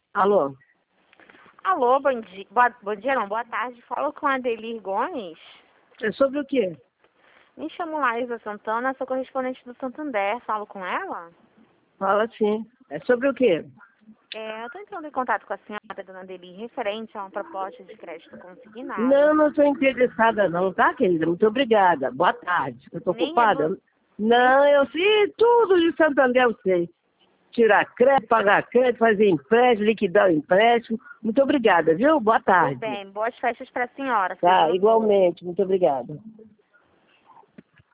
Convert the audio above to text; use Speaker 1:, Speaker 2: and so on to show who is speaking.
Speaker 1: Alô?
Speaker 2: Alô, bom dia. Bom dia, não, boa tarde. Falo com a Adelir Gomes.
Speaker 1: É sobre o quê?
Speaker 2: Me chamo Laísa Santana, sou correspondente do Santander. Falo com ela?
Speaker 1: Fala sim. É sobre o quê?
Speaker 2: Eu estou entrando em contato com a senhora, dona Adelir, referente a uma proposta de crédito
Speaker 1: Não,
Speaker 2: consignado.
Speaker 1: não estou interessada não, tá, querida? Muito obrigada. Boa tarde. Eu estou
Speaker 2: Nem é
Speaker 1: ocupada?
Speaker 2: do... Nem...
Speaker 1: Não, eu sei tudo de Santander, eu sei. Tirar crédito, pagar crédito, fazer empréstimo, liquidar o empréstimo. Muito obrigada, viu? Boa
Speaker 2: Tudo
Speaker 1: tarde.
Speaker 2: bem, boas festas para a senhora.
Speaker 1: Tá,
Speaker 2: Feliz ano novo.
Speaker 1: igualmente. Muito obrigada.